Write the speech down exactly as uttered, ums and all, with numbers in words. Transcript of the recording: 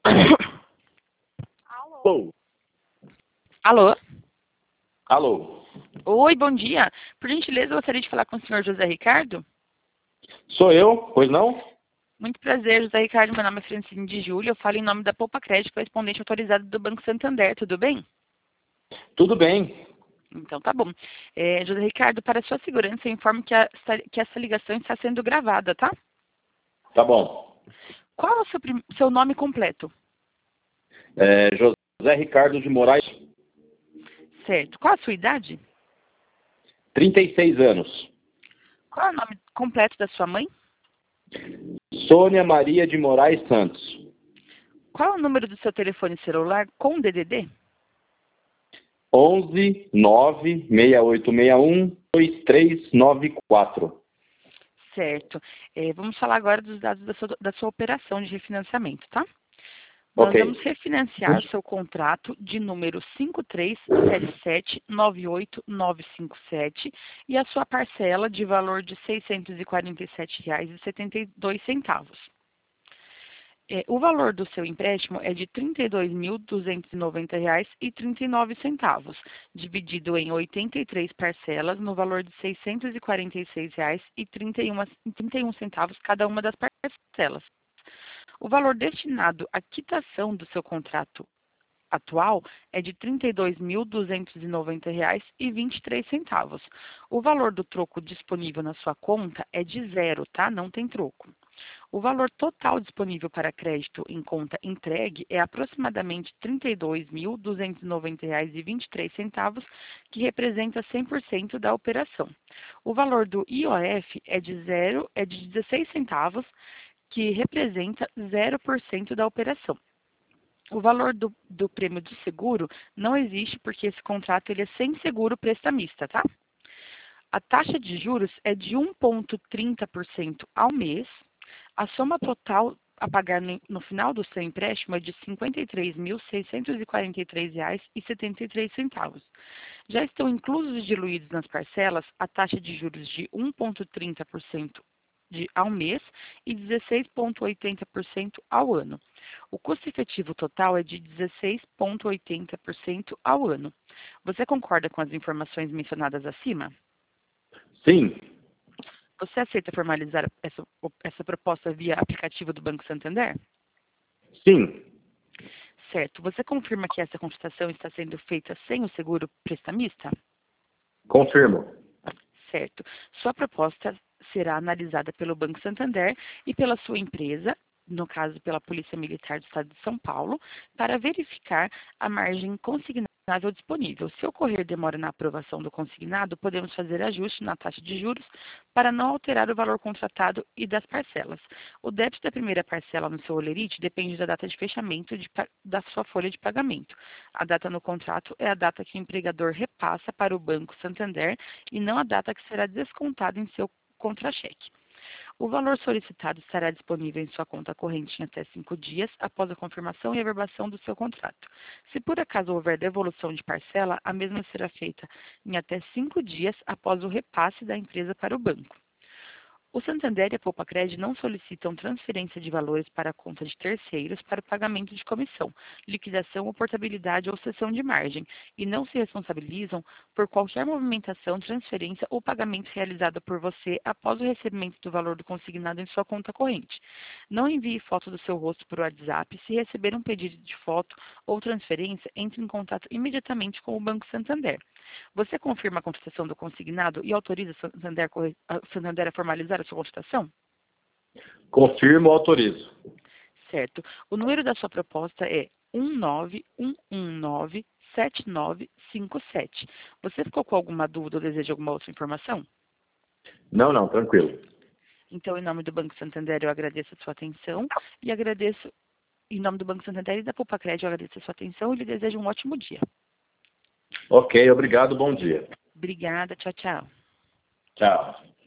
Alô? Alô? Alô? Oi, bom dia. Por gentileza, eu gostaria de falar com o senhor José Ricardo. Sou eu, pois não? Muito prazer, José Ricardo. Meu nome é Francine de Júlio. Eu falo em nome da Poupa Crédito, correspondente autorizado do Banco Santander. Tudo bem? Tudo bem. Então, tá bom. É, José Ricardo, para sua segurança, eu informo que, a- que essa ligação está sendo gravada, tá? Tá bom. Qual é o seu, prim- seu nome completo? É, José Ricardo de Moraes, Certo. Qual a sua idade? trinta e seis anos. Qual é o nome completo da sua mãe? Sônia Maria de Moraes Santos. Qual é o número do seu telefone celular com D D D? onze nove seis oito seis um dois três nove quatro. Certo. É, vamos falar agora dos dados da sua, da sua operação de refinanciamento, tá? Nós vamos Ok. refinanciar o seu contrato de número cinco três sete sete nove oito nove cinco sete e a sua parcela de valor de seiscentos e quarenta e sete reais e setenta e dois centavos. É, o valor do seu empréstimo é de trinta e dois mil duzentos e noventa reais e trinta e nove centavos, dividido em oitenta e três parcelas no valor de seiscentos e quarenta e seis reais e trinta e um centavos cada uma das parcelas. O valor destinado à quitação do seu contrato atual é de trinta e dois mil duzentos e noventa reais e vinte e três centavos. O valor do troco disponível na sua conta é de zero, tá? Não tem troco. O valor total disponível para crédito em conta entregue é aproximadamente trinta e dois mil duzentos e noventa reais e vinte e três centavos, que representa cem por cento da operação. O valor do I O F é de zero, é de dezesseis centavos, que representa zero por cento da operação. O valor do, do prêmio de seguro não existe porque esse contrato ele é sem seguro prestamista, tá? A taxa de juros é de um vírgula trinta por cento ao mês. A soma total a pagar no, no final do seu empréstimo é de cinquenta e três mil seiscentos e quarenta e três reais e setenta e três centavos. Já estão inclusos e diluídos nas parcelas a taxa de juros de um vírgula trinta por cento de, ao mês e dezesseis vírgula oitenta por cento ao ano. O custo efetivo total é de dezesseis vírgula oitenta por cento ao ano. Você concorda com as informações mencionadas acima? Sim. Você aceita formalizar essa, essa proposta via aplicativo do Banco Santander? Sim. Certo. Você confirma que essa contratação está sendo feita sem o seguro prestamista? Confirmo. Certo. Sua proposta será analisada pelo Banco Santander e pela sua empresa, no caso pela Polícia Militar do Estado de São Paulo, para verificar a margem consignável disponível. Se ocorrer demora na aprovação do consignado, podemos fazer ajuste na taxa de juros para não alterar o valor contratado e das parcelas. O débito da primeira parcela no seu holerite depende da data de fechamento de, da sua folha de pagamento. A data no contrato é a data que o empregador repassa para o Banco Santander e não a data que será descontada em seu contra-cheque. O valor solicitado estará disponível em sua conta corrente em até cinco dias após a confirmação e averbação do seu contrato. Se por acaso houver devolução de parcela, a mesma será feita em até cinco dias após o repasse da empresa para o banco. O Santander e a Poupa Crédito não solicitam transferência de valores para a conta de terceiros para o pagamento de comissão, liquidação ou portabilidade ou cessão de margem, e não se responsabilizam por qualquer movimentação, transferência ou pagamento realizado por você após o recebimento do valor do consignado em sua conta corrente. Não envie foto do seu rosto por WhatsApp. Se receber um pedido de foto ou transferência, entre em contato imediatamente com o Banco Santander. Você confirma a contratação do consignado e autoriza o Santander, Santander a formalizar a sua contratação? Confirmo, autorizo. Certo. O número da sua proposta é um nove um um nove sete nove cinco sete. Você ficou com alguma dúvida ou deseja alguma outra informação? Não, não, tranquilo. Então, em nome do Banco Santander, eu agradeço a sua atenção e agradeço, em nome do Banco Santander e da Poupa Crédito, eu agradeço a sua atenção e lhe desejo um ótimo dia. Ok, obrigado, bom dia. Obrigada, tchau, tchau. Tchau.